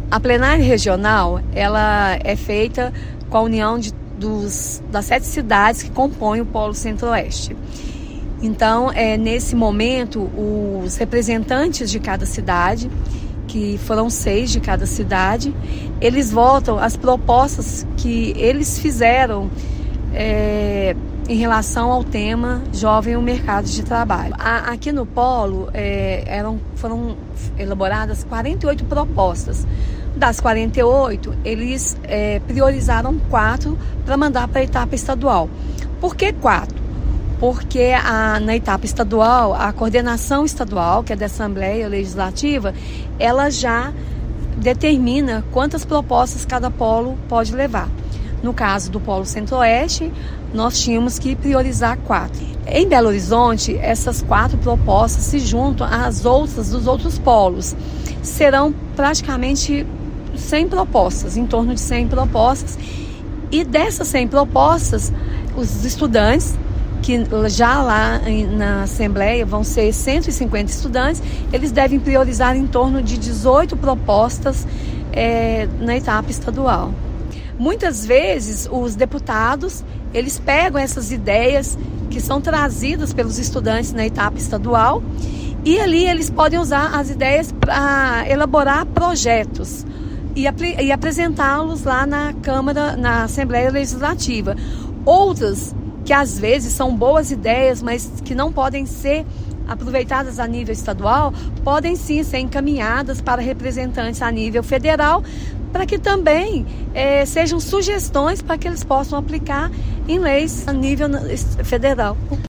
A plenária regional, ela é feita com a união das 7 cidades que compõem o Polo Centro-Oeste. Então, nesse momento, os representantes de cada cidade, que foram 6 de cada cidade, eles votam as propostas que eles fizeram em relação ao tema Jovem e o Mercado de Trabalho. Aqui no Polo foram elaboradas 48 propostas. Das 48, eles priorizaram 4 para mandar para a etapa estadual. Por que 4? Porque na etapa estadual, a coordenação estadual, que é da Assembleia Legislativa, ela já determina quantas propostas cada polo pode levar. No caso do Polo Centro-Oeste, nós tínhamos que priorizar 4. Em Belo Horizonte, essas 4 propostas se juntam às outras dos outros polos. Serão praticamente 100 propostas, em torno de 100 propostas. E dessas 100 propostas, os estudantes, que já lá na Assembleia vão ser 150 estudantes, eles devem priorizar em torno de 18 propostas na etapa estadual. Muitas vezes os deputados, eles pegam essas ideias que são trazidas pelos estudantes na etapa estadual e ali eles podem usar as ideias para elaborar projetos e apresentá-los lá na Câmara, na Assembleia Legislativa. Outras que às vezes são boas ideias, mas que não podem ser aproveitadas a nível estadual, podem sim ser encaminhadas para representantes a nível federal, para que também sejam sugestões para que eles possam aplicar em leis a nível federal.